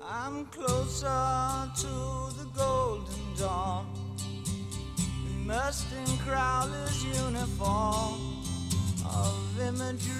I'm closer to the golden dawn. Immersed in Crowley's uniform of imagery